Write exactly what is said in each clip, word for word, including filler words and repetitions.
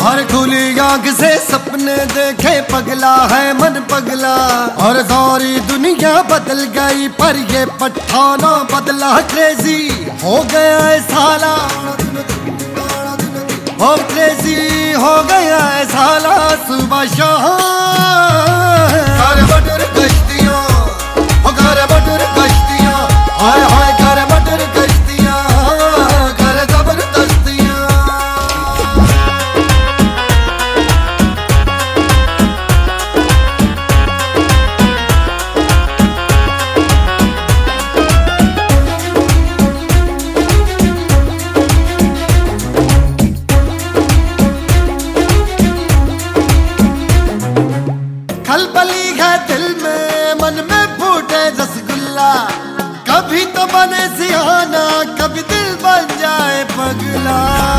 और खुली आंख से सपने देखे पगला है मन पगला। और सारी दुनिया बदल गई पर ये पठाना बदला क्रेजी हो गया है साला। हो क्रेजी हो गया है साला सुबह शाम। घर मटर कश्तियाँ हो घर मटर कश्तियाँ हाय हाय घर मटर कश्तियाँ घर जबरदस्तियाँ। खलबली है दिल में मन में फूटे रसगुल्ला। कभी तो बने सिहाना कभी दिल बन जाए पगला।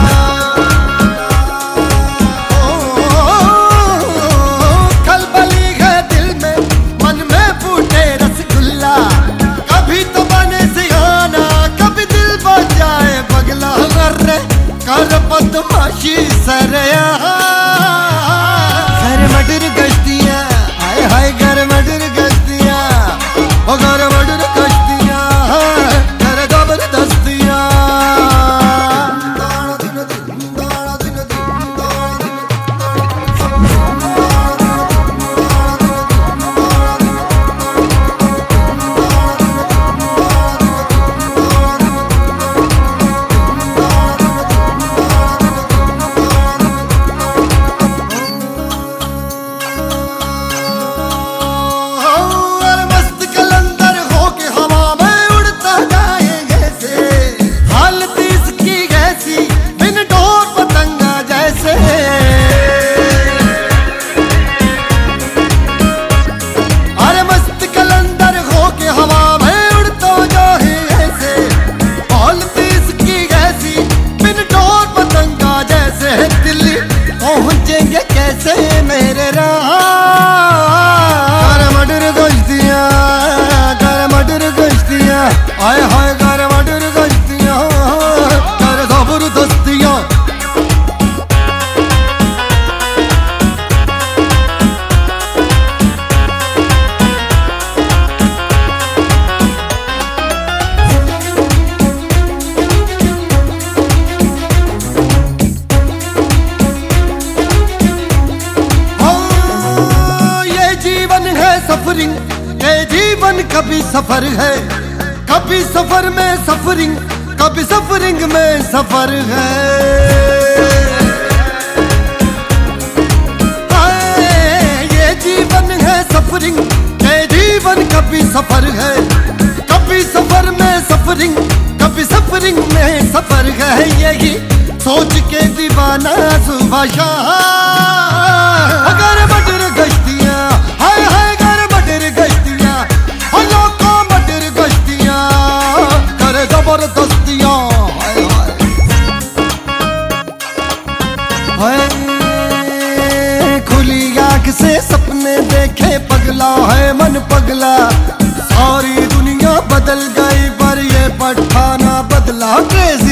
खलबली है दिल में मन में फूटे रसगुल्ला। कभी तो बने सिहाना कभी दिल बन जाए पगला। अरे कर बदमाशी सरया घर मटर गश्तियाँ हाय हाय घर मटर गश्तियाँ ओ घर मटर गश्तियाँ घर जबरदस्तियाँ। कैसे मेरे राह घर मटर गश्तियाँ घर मटर गश्तियाँ आए हाय घर मटर गश्तियाँ घर जबरदस्तियाँ। सफरिंग ये जीवन कभी सफर है कभी सफर में सफरिंग कभी सफरिंग में सफर है। ये जीवन है सफरिंग ये जीवन कभी सफर है कभी सफर में सफरिंग कभी सफरिंग में सफर है। यही सोच के दीवाना सुबह शाम घर मटर गश्तियाँ हाय हाय जबरदस्तियाँ। खुली आँख से सपने देखे पगला है मन पगला। सारी दुनिया बदल गई पर ये पठाना बदला क्रेजी।